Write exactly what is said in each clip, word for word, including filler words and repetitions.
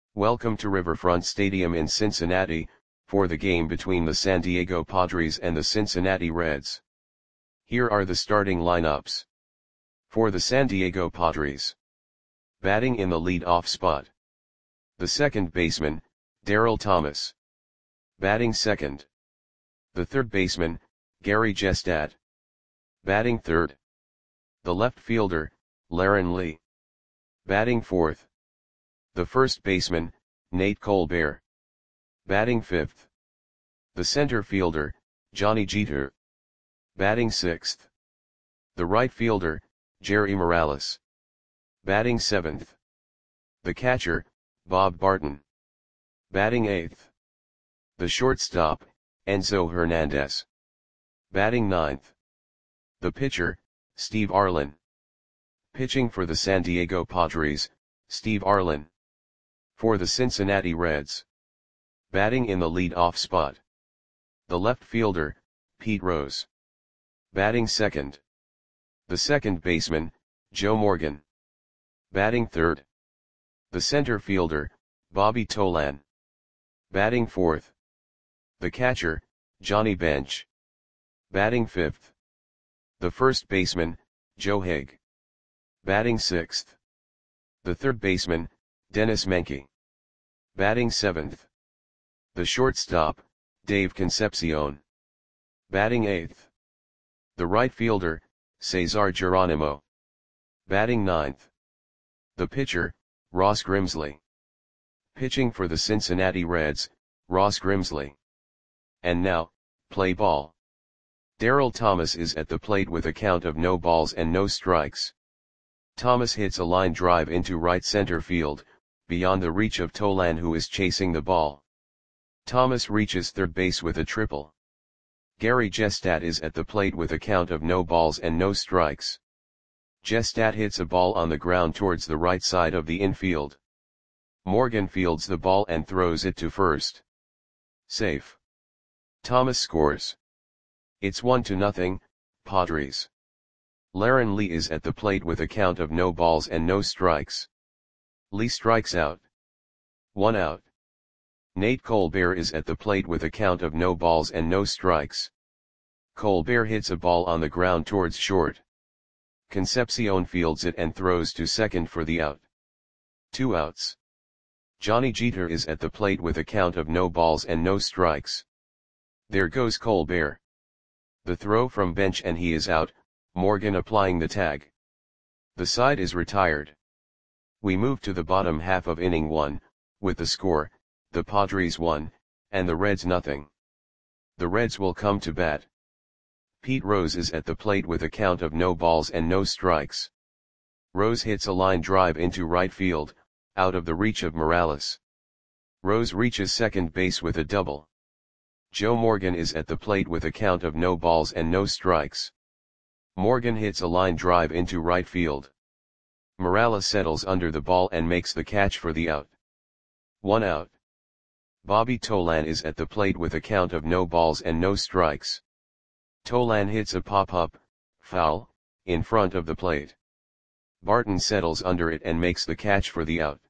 Welcome to Riverfront Stadium in Cincinnati, for the game between the San Diego Padres and the Cincinnati Reds. Here are the starting lineups. For the San Diego Padres. Batting in the lead-off spot. The second baseman, Daryl Thomas. Batting second. The third baseman, Gary Jestad. Batting third. The left fielder, Laren Lee. Batting fourth. The first baseman, Nate Colbert. Batting fifth. The center fielder, Johnny Jeter. Batting sixth. The right fielder, Jerry Morales. Batting seventh. The catcher, Bob Barton. Batting eighth. The shortstop, Enzo Hernandez. Batting ninth. The pitcher, Steve Arlen. Pitching for the San Diego Padres, Steve Arlen. For the Cincinnati Reds. Batting in the lead-off spot. The left fielder, Pete Rose. Batting second. The second baseman, Joe Morgan. Batting third. The center fielder, Bobby Tolan. Batting fourth. The catcher, Johnny Bench. Batting fifth. The first baseman, Joe Haig. Batting sixth. The third baseman, Dennis Menke. Batting seventh. The shortstop, Dave Concepcion. Batting eighth. The right fielder, Cesar Geronimo. Batting ninth. The pitcher, Ross Grimsley. Pitching for the Cincinnati Reds, Ross Grimsley. And now, play ball. Daryl Thomas is at the plate with a count of no balls and no strikes. Thomas hits a line drive into right center field, beyond the reach of Tolan, who is chasing the ball. Thomas reaches third base with a triple. Gary Jestad is at the plate with a count of no balls and no strikes. Jestad hits a ball on the ground towards the right side of the infield. Morgan fields the ball and throws it to first. Safe. Thomas scores. It's one to nothing, Padres. Laren Lee is at the plate with a count of no balls and no strikes. Lee strikes out. One out. Nate Colbert is at the plate with a count of no balls and no strikes. Colbert hits a ball on the ground towards short. Concepcion fields it and throws to second for the out. Two outs. Johnny Jeter is at the plate with a count of no balls and no strikes. There goes Colbert. The throw from bench and he is out, Morgan applying the tag. The side is retired. We move to the bottom half of inning one, with the score, the Padres one, and the Reds nothing. The Reds will come to bat. Pete Rose is at the plate with a count of no balls and no strikes. Rose hits a line drive into right field, out of the reach of Morales. Rose reaches second base with a double. Joe Morgan is at the plate with a count of no balls and no strikes. Morgan hits a line drive into right field. Morales settles under the ball and makes the catch for the out. One out. Bobby Tolan is at the plate with a count of no balls and no strikes. Tolan hits a pop-up, foul, in front of the plate. Barton settles under it and makes the catch for the out.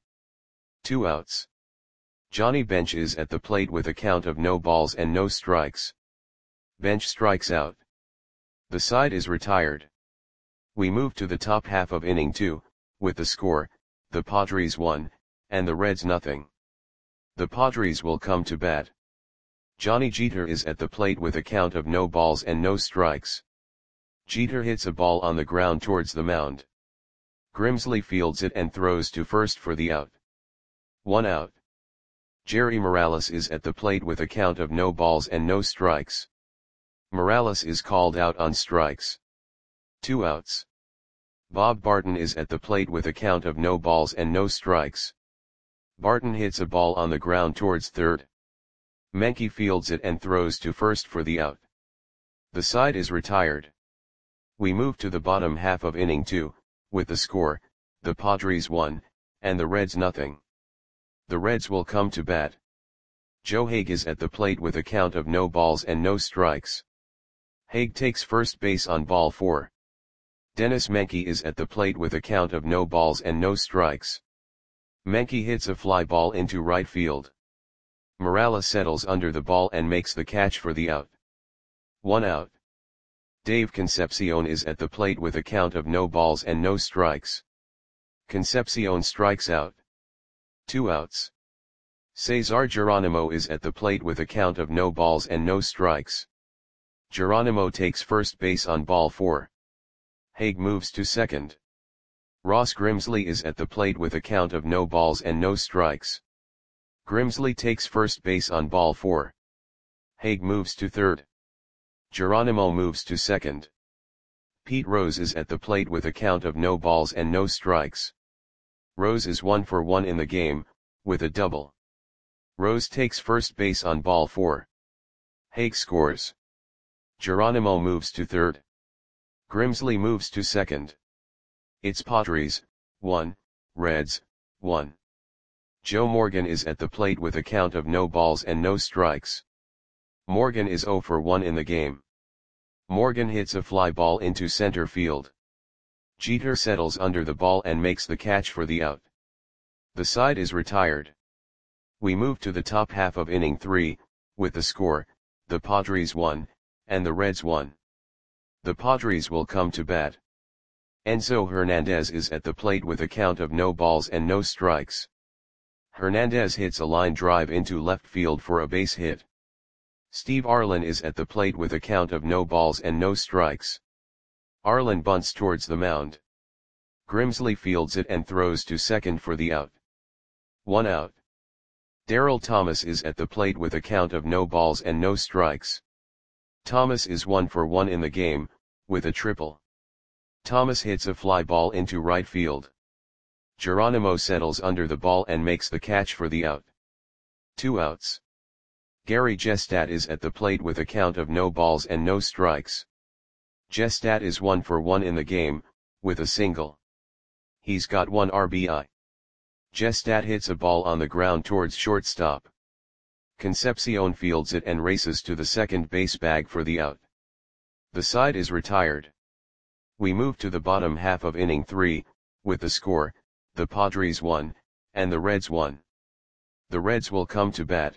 Two outs. Johnny Bench is at the plate with a count of no balls and no strikes. Bench strikes out. The side is retired. We move to the top half of inning two, with the score, the Padres one, and the Reds nothing. The Padres will come to bat. Johnny Jeter is at the plate with a count of no balls and no strikes. Jeter hits a ball on the ground towards the mound. Grimsley fields it and throws to first for the out. One out. Jerry Morales is at the plate with a count of no balls and no strikes. Morales is called out on strikes. Two outs. Bob Barton is at the plate with a count of no balls and no strikes. Barton hits a ball on the ground towards third. Menke fields it and throws to first for the out. The side is retired. We move to the bottom half of inning two, with the score, the Padres one, and the Reds nothing. The Reds will come to bat. Joe Haig is at the plate with a count of no balls and no strikes. Haig takes first base on ball four. Dennis Menke is at the plate with a count of no balls and no strikes. Menke hits a fly ball into right field. Morales settles under the ball and makes the catch for the out. One out. Dave Concepcion is at the plate with a count of no balls and no strikes. Concepcion strikes out. Two outs. Cesar Geronimo is at the plate with a count of no balls and no strikes. Geronimo takes first base on ball four. Haig moves to second. Ross Grimsley is at the plate with a count of no balls and no strikes. Grimsley takes first base on ball four. Haig moves to third. Geronimo moves to second. Pete Rose is at the plate with a count of no balls and no strikes. Rose is one for one in the game, with a double. Rose takes first base on ball four. Haig scores. Geronimo moves to third. Grimsley moves to second. It's Padres, one, Reds, one. Joe Morgan is at the plate with a count of no balls and no strikes. Morgan is zero for one in the game. Morgan hits a fly ball into center field. Jeter settles under the ball and makes the catch for the out. The side is retired. We move to the top half of inning three, with the score, the Padres won, and the Reds won. The Padres will come to bat. Enzo Hernandez is at the plate with a count of no balls and no strikes. Hernandez hits a line drive into left field for a base hit. Steve Arlen is at the plate with a count of no balls and no strikes. Arlen bunts towards the mound. Grimsley fields it and throws to second for the out. One out. Darryl Thomas is at the plate with a count of no balls and no strikes. Thomas is one for one in the game, with a triple. Thomas hits a fly ball into right field. Geronimo settles under the ball and makes the catch for the out. Two outs. Gary Gestat is at the plate with a count of no balls and no strikes. Gestat is one for one in the game, with a single. He's got one R B I. Gestat hits a ball on the ground towards shortstop. Concepcion fields it and races to the second base bag for the out. The side is retired. We move to the bottom half of inning three, with the score, the Padres won, and the Reds won. The Reds will come to bat.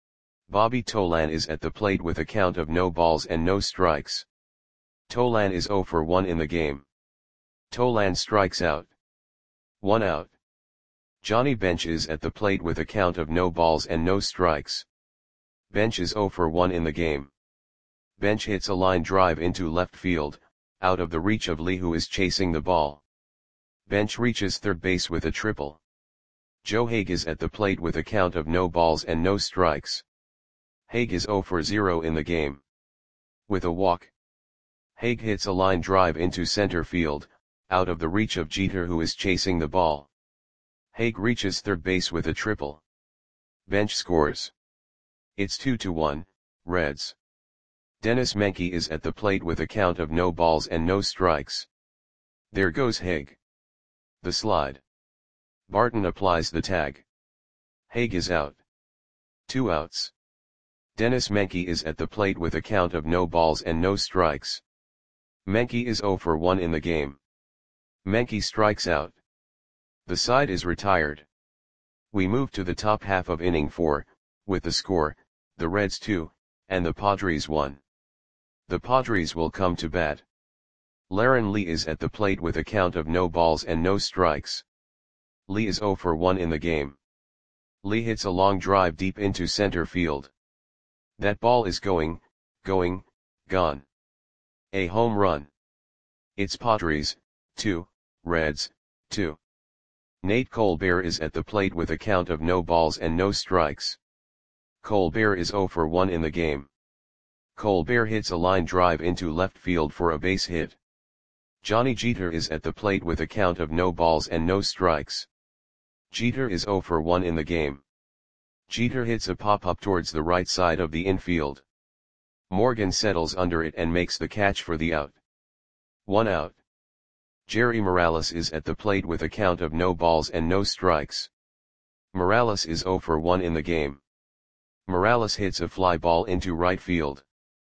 Bobby Tolan is at the plate with a count of no balls and no strikes. Tolan is zero for one in the game. Tolan strikes out. One out. Johnny Bench is at the plate with a count of no balls and no strikes. Bench is zero for one in the game. Bench hits a line drive into left field, out of the reach of Lee, who is chasing the ball. Bench reaches third base with a triple. Joe Haig is at the plate with a count of no balls and no strikes. Haig is zero for zero in the game. With a walk. Haig hits a line drive into center field, out of the reach of Jeter, who is chasing the ball. Haig reaches third base with a triple. Bench scores. It's two to one, Reds. Dennis Menke is at the plate with a count of no balls and no strikes. There goes Haig. The slide. Barton applies the tag. Haig is out. Two outs. Dennis Menke is at the plate with a count of no balls and no strikes. Menke is zero for one in the game. Menke strikes out. The side is retired. We move to the top half of inning four, with the score, the Reds two, and the Padres one. The Padres will come to bat. Laren Lee is at the plate with a count of no balls and no strikes. Lee is zero for one in the game. Lee hits a long drive deep into center field. That ball is going, going, gone. A home run. It's Padres, two, Reds, two. Nate Colbert is at the plate with a count of no balls and no strikes. Colbert is zero for one in the game. Colbert hits a line drive into left field for a base hit. Johnny Jeter is at the plate with a count of no balls and no strikes. Jeter is zero for one in the game. Jeter hits a pop-up towards the right side of the infield. Morgan settles under it and makes the catch for the out. One out. Jerry Morales is at the plate with a count of no balls and no strikes. Morales is zero for one in the game. Morales hits a fly ball into right field.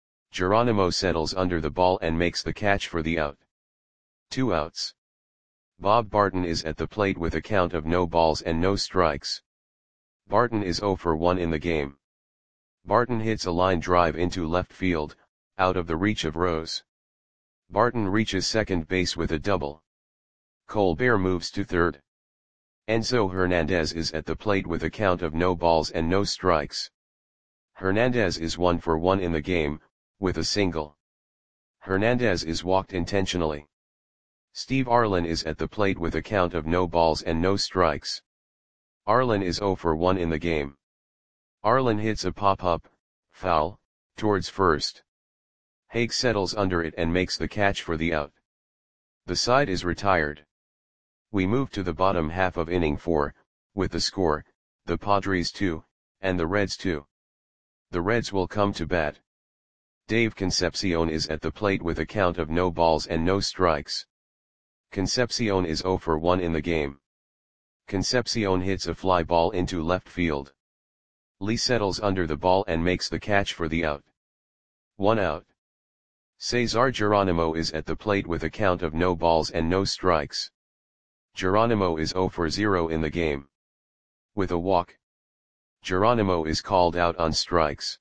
Geronimo settles under the ball and makes the catch for the out. Two outs. Bob Barton is at the plate with a count of no balls and no strikes. Barton is zero for one in the game. Barton hits a line drive into left field, out of the reach of Rose. Barton reaches second base with a double. Colbert moves to third. Enzo Hernandez is at the plate with a count of no balls and no strikes. Hernandez is one for one in the game, with a single. Hernandez is walked intentionally. Steve Arlen is at the plate with a count of no balls and no strikes. Arlen is zero for one in the game. Arlen hits a pop-up, foul, towards first. Haig settles under it and makes the catch for the out. The side is retired. We move to the bottom half of inning four, with the score, the Padres two, and the Reds two. The Reds will come to bat. Dave Concepcion is at the plate with a count of no balls and no strikes. Concepcion is zero for one in the game. Concepcion hits a fly ball into left field. Lee settles under the ball and makes the catch for the out. One out. Cesar Geronimo is at the plate with a count of no balls and no strikes. Geronimo is zero for zero in the game. With a walk, Geronimo is called out on strikes.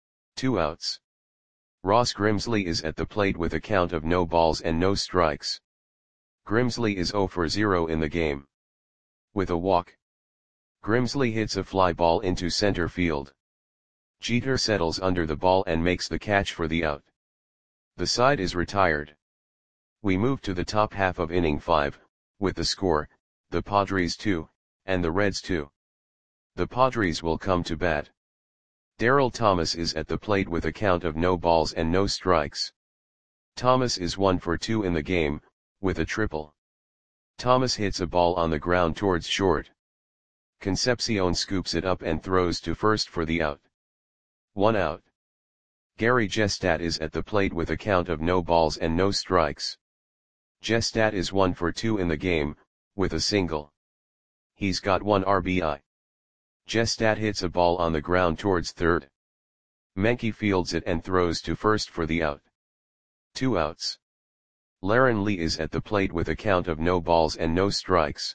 Two outs. Ross Grimsley is at the plate with a count of no balls and no strikes. Grimsley is zero for zero in the game. With a walk, Grimsley hits a fly ball into center field. Jeter settles under the ball and makes the catch for the out. The side is retired. We move to the top half of inning five, with the score, the Padres two, and the Reds two. The Padres will come to bat. Darryl Thomas is at the plate with a count of no balls and no strikes. Thomas is one for two in the game, with a triple. Thomas hits a ball on the ground towards short. Concepcion scoops it up and throws to first for the out. One out. Gary Gestat is at the plate with a count of no balls and no strikes. Gestat is one for two in the game, with a single. He's got one R B I. Gestat hits a ball on the ground towards third. Menke fields it and throws to first for the out. Two outs. Laren Lee is at the plate with a count of no balls and no strikes.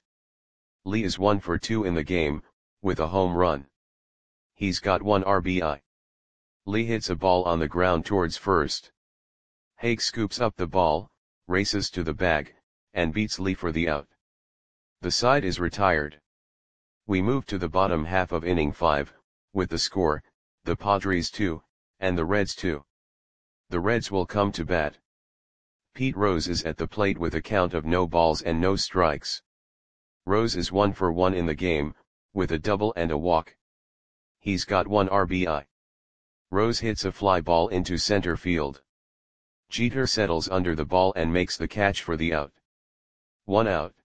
Lee is one for two in the game, with a home run. He's got one R B I. Lee hits a ball on the ground towards first. Haig scoops up the ball, races to the bag, and beats Lee for the out. The side is retired. We move to the bottom half of inning five, with the score, the Padres two, and the Reds two. The Reds will come to bat. Pete Rose is at the plate with a count of no balls and no strikes. Rose is one for one in the game, with a double and a walk. He's got one R B I. Rose hits a fly ball into center field. Jeter settles under the ball and makes the catch for the out. One out.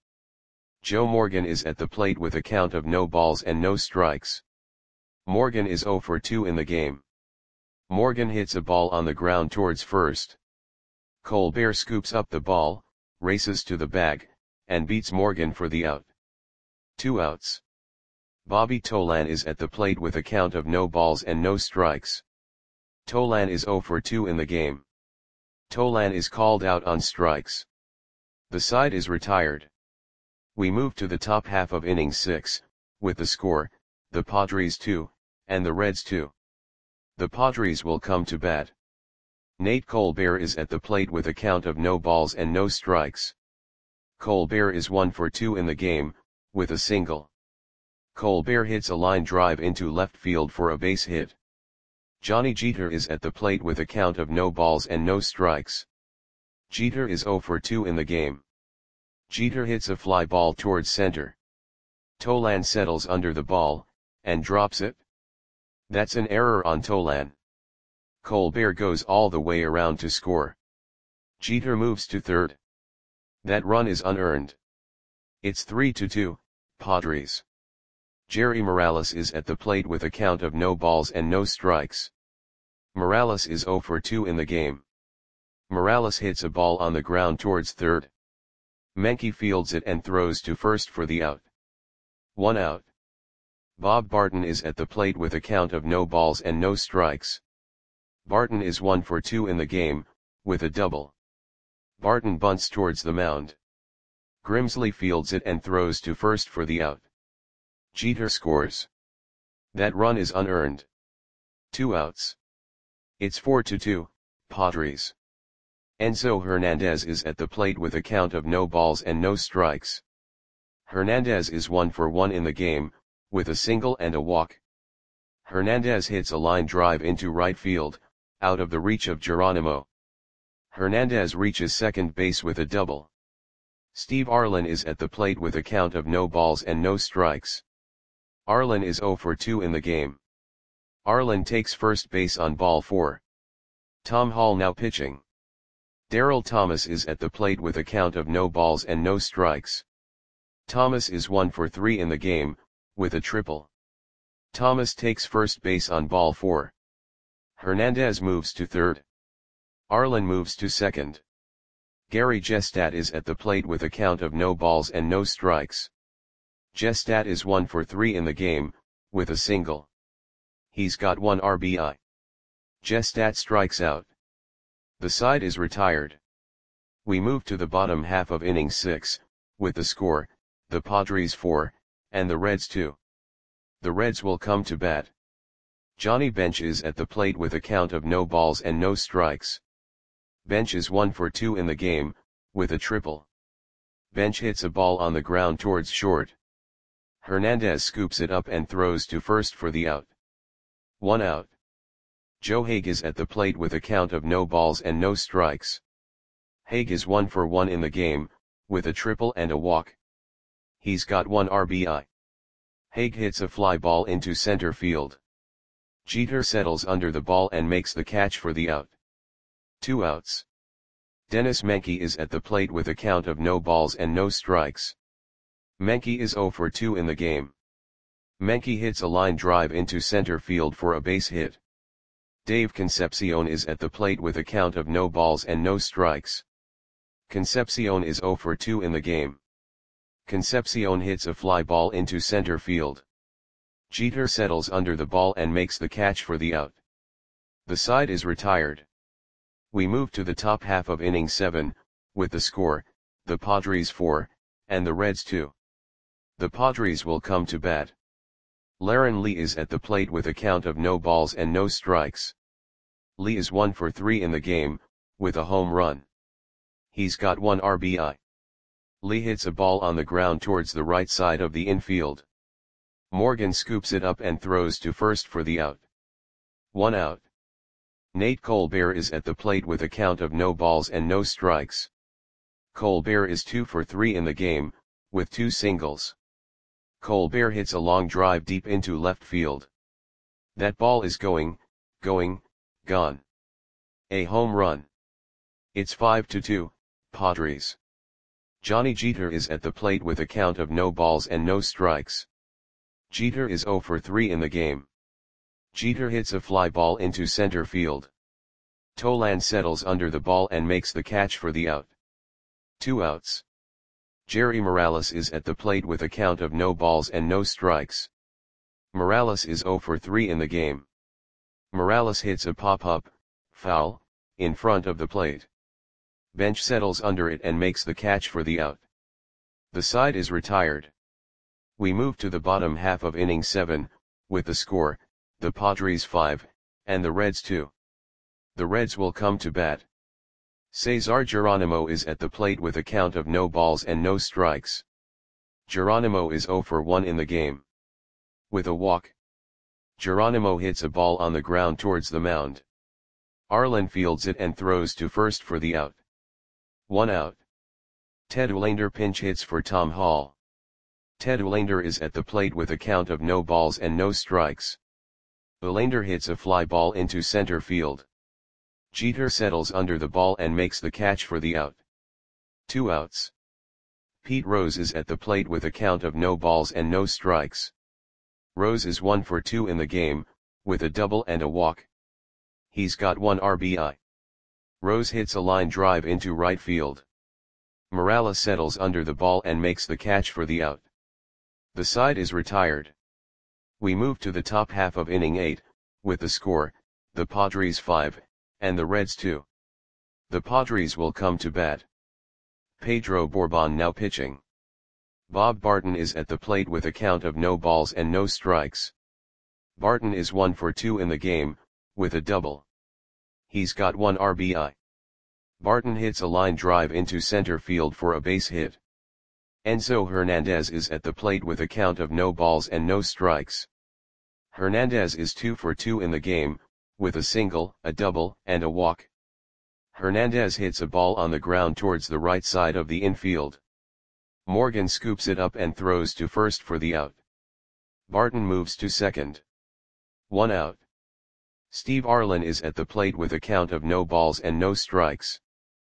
Joe Morgan is at the plate with a count of no balls and no strikes. Morgan is zero for two in the game. Morgan hits a ball on the ground towards first. Colbert scoops up the ball, races to the bag, and beats Morgan for the out. Two outs. Bobby Tolan is at the plate with a count of no balls and no strikes. Tolan is zero for two in the game. Tolan is called out on strikes. The side is retired. We move to the top half of inning six, with the score, the Padres two, and the Reds two. The Padres will come to bat. Nate Colbert is at the plate with a count of no balls and no strikes. Colbert is one for two in the game, with a single. Colbert hits a line drive into left field for a base hit. Johnny Jeter is at the plate with a count of no balls and no strikes. Jeter is zero for two in the game. Jeter hits a fly ball towards center. Tolan settles under the ball, and drops it. That's an error on Tolan. Colbert goes all the way around to score. Jeter moves to third. That run is unearned. It's three to two, Padres. Jerry Morales is at the plate with a count of no balls and no strikes. Morales is zero for two in the game. Morales hits a ball on the ground towards third. Menke fields it and throws to first for the out. One out. Bob Barton is at the plate with a count of no balls and no strikes. Barton is one for two in the game, with a double. Barton bunts towards the mound. Grimsley fields it and throws to first for the out. Jeter scores. That run is unearned. Two outs. It's four to two, Padres. Enzo Hernandez is at the plate with a count of no balls and no strikes. Hernandez is one for one in the game, with a single and a walk. Hernandez hits a line drive into right field, out of the reach of Geronimo. Hernandez reaches second base with a double. Steve Arlen is at the plate with a count of no balls and no strikes. Arlen is zero for two in the game. Arlen takes first base on ball four. Tom Hall now pitching. Darryl Thomas is at the plate with a count of no balls and no strikes. Thomas is one for three in the game, with a triple. Thomas takes first base on ball four. Hernandez moves to third. Arlen moves to second. Gary Gestat is at the plate with a count of no balls and no strikes. Gestat is one for three in the game, with a single. He's got one R B I. Gestat strikes out. The side is retired. We move to the bottom half of inning six, with the score, the Padres four, and the Reds two. The Reds will come to bat. Johnny Bench is at the plate with a count of no balls and no strikes. Bench is one for two in the game, with a triple. Bench hits a ball on the ground towards short. Hernandez scoops it up and throws to first for the out. One out. Joe Hague is at the plate with a count of no balls and no strikes. Hague is one for one in the game, with a triple and a walk. He's got one R B I. Hague hits a fly ball into center field. Jeter settles under the ball and makes the catch for the out. Two outs. Dennis Menke is at the plate with a count of no balls and no strikes. Menke is zero for two in the game. Menke hits a line drive into center field for a base hit. Dave Concepcion is at the plate with a count of no balls and no strikes. Concepcion is zero for two in the game. Concepcion hits a fly ball into center field. Jeter settles under the ball and makes the catch for the out. The side is retired. We move to the top half of inning seven, with the score, the Padres four, and the Reds two. The Padres will come to bat. Laren Lee is at the plate with a count of no balls and no strikes. Lee is one for three in the game, with a home run. He's got one R B I. Lee hits a ball on the ground towards the right side of the infield. Morgan scoops it up and throws to first for the out. One out. Nate Colbert is at the plate with a count of no balls and no strikes. Colbert is two for three in the game, with two singles. Colbert hits a long drive deep into left field. That ball is going, going, gone. A home run. It's five to two, Padres. Johnny Jeter is at the plate with a count of no balls and no strikes. Jeter is zero for three in the game. Jeter hits a fly ball into center field. Tolan settles under the ball and makes the catch for the out. Two outs. Jerry Morales is at the plate with a count of no balls and no strikes. Morales is zero for three in the game. Morales hits a pop-up, foul, in front of the plate. Bench settles under it and makes the catch for the out. The side is retired. We move to the bottom half of inning seven, with the score, the Padres five, and the Reds two. The Reds will come to bat. Cesar Geronimo is at the plate with a count of no balls and no strikes. Geronimo is zero for one in the game. With a walk. Geronimo hits a ball on the ground towards the mound. Arlen fields it and throws to first for the out. One out. Ted Olander pinch hits for Tom Hall. Ted Olander is at the plate with a count of no balls and no strikes. Olander hits a fly ball into center field. Jeter settles under the ball and makes the catch for the out. Two outs. Pete Rose is at the plate with a count of no balls and no strikes. Rose is one for two in the game, with a double and a walk. He's got one R B I. Rose hits a line drive into right field. Morales settles under the ball and makes the catch for the out. The side is retired. We move to the top half of inning eight, with the score, the Padres five, and the Reds two. The Padres will come to bat. Pedro Borbon now pitching. Bob Barton is at the plate with a count of no balls and no strikes. Barton is one for two in the game, with a double. He's got one R B I. Barton hits a line drive into center field for a base hit. Enzo Hernandez is at the plate with a count of no balls and no strikes. Hernandez is two for two in the game, with a single, a double, and a walk. Hernandez hits a ball on the ground towards the right side of the infield. Morgan scoops it up and throws to first for the out. Barton moves to second. One out. Steve Arlen is at the plate with a count of no balls and no strikes.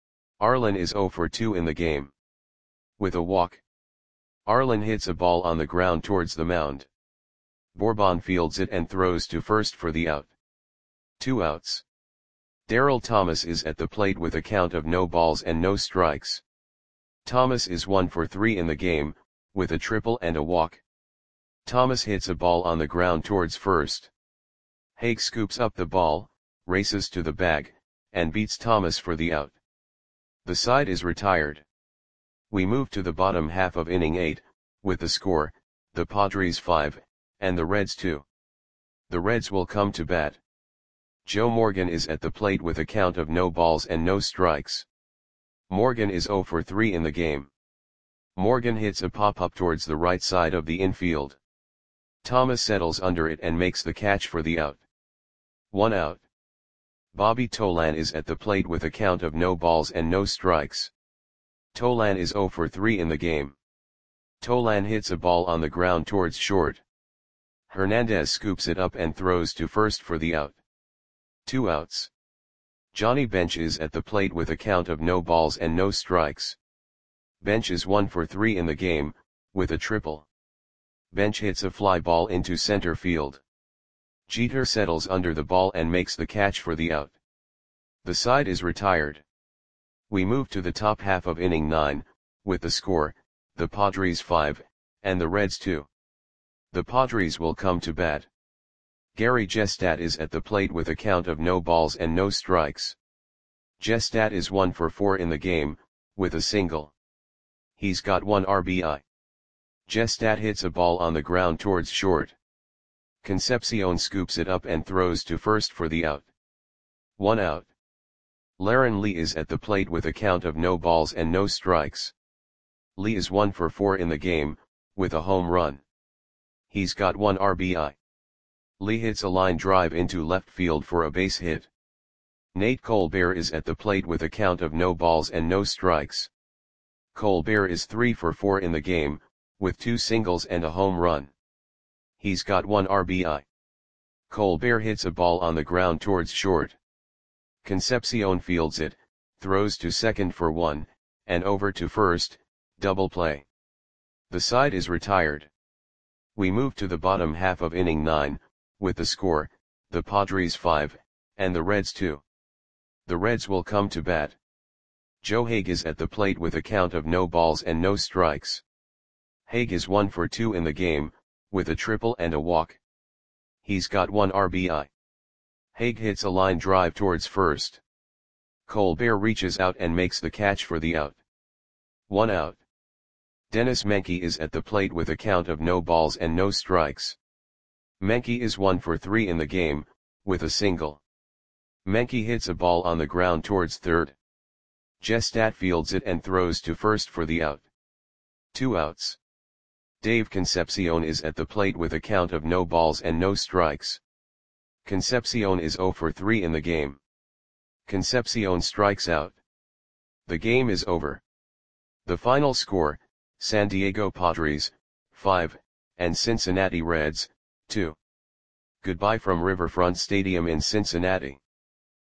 Arlen is zero for two in the game. With a walk. Arlen hits a ball on the ground towards the mound. Borbon fields it and throws to first for the out. Two outs. Darryl Thomas is at the plate with a count of no balls and no strikes. Thomas is one for three in the game, with a triple and a walk. Thomas hits a ball on the ground towards first. Haig scoops up the ball, races to the bag, and beats Thomas for the out. The side is retired. We move to the bottom half of inning eight, with the score, the Padres five, and the Reds two. The Reds will come to bat. Joe Morgan is at the plate with a count of no balls and no strikes. Morgan is zero for three in the game. Morgan hits a pop-up towards the right side of the infield. Thomas settles under it and makes the catch for the out. One out. Bobby Tolan is at the plate with a count of no balls and no strikes. Tolan is zero for three in the game. Tolan hits a ball on the ground towards short. Hernandez scoops it up and throws to first for the out. Two outs. Johnny Bench is at the plate with a count of no balls and no strikes. Bench is one for three in the game, with a triple. Bench hits a fly ball into center field. Jeter settles under the ball and makes the catch for the out. The side is retired. We move to the top half of inning nine, with the score, the Padres five, and the Reds two. The Padres will come to bat. Gary Gestat is at the plate with a count of no balls and no strikes. Gestat is one for four in the game, with a single. He's got one R B I. Gestat hits a ball on the ground towards short. Concepcion scoops it up and throws to first for the out. One out. Laren Lee is at the plate with a count of no balls and no strikes. Lee is one for four in the game, with a home run. He's got one R B I. Lee hits a line drive into left field for a base hit. Nate Colbert is at the plate with a count of no balls and no strikes. Colbert is three for four in the game, with two singles and a home run. He's got one R B I. Colbert hits a ball on the ground towards short. Concepcion fields it, throws to second for one, and over to first, double play. The side is retired. We move to the bottom half of inning nine, with the score, the Padres five, and the Reds two. The Reds will come to bat. Joe Haig is at the plate with a count of no balls and no strikes. Haig is one for two in the game, with a triple and a walk. He's got one R B I. Haig hits a line drive towards first. Colbert reaches out and makes the catch for the out. One out. Dennis Menke is at the plate with a count of no balls and no strikes. Menke is one for three in the game, with a single. Menke hits a ball on the ground towards third. Gestat fields it and throws to first for the out. Two outs. Dave Concepcion is at the plate with a count of no balls and no strikes. Concepcion is zero for three in the game. Concepcion strikes out. The game is over. The final score, San Diego Padres, five, and Cincinnati Reds, two. Goodbye from Riverfront Stadium in Cincinnati.